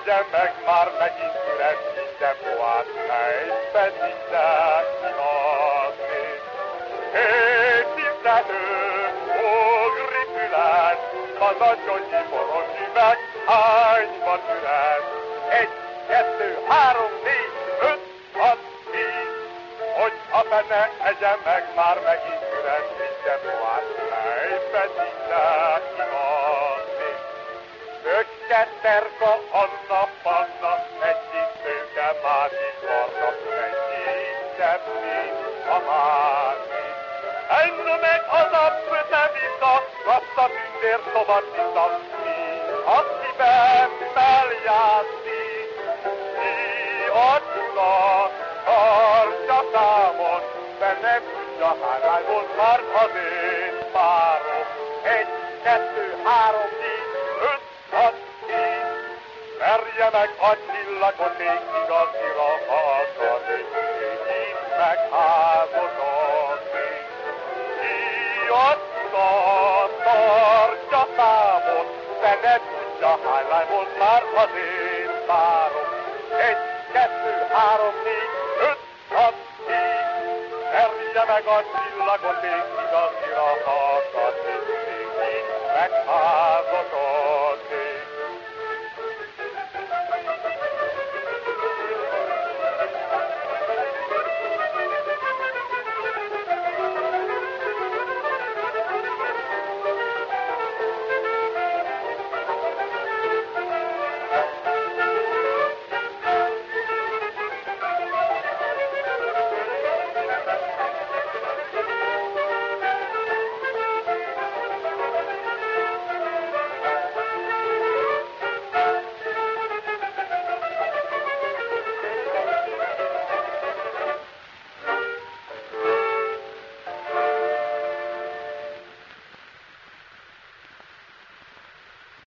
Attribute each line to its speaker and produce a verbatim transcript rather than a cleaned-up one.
Speaker 1: egyen meg már megint üres, minden boát helybe minden imatni. Hét tizenő, ogri füles, az a Gyongyi boros üveg, hányban üres? Egy, kettő, három, négy, öt, hat, tíz, hogyha benne egyen meg már megint üres, minden boát helybe minden imatni. Ökket terka, Anna, Panna, egyik tőke, másik barna, egyik szebb, mint a másik. Enno meg az a pöte-vita, azt a tündér szobatita, mi a szívemmel játszik. Mi a csuda, tartsa számon, benne tudja, hány volt már az én párom. Egy, kettő, három, négy, öt, hat, tíz, verje meg a csillagot, ég igazira akarni, így megházasodni. Ki a csuda, tartsa számon, de ne tudja, hány lány volt már az én párom. Egy, kettő, három, négy, öt, hat, tíz, verje meg a csillagot, ég igazira akarni.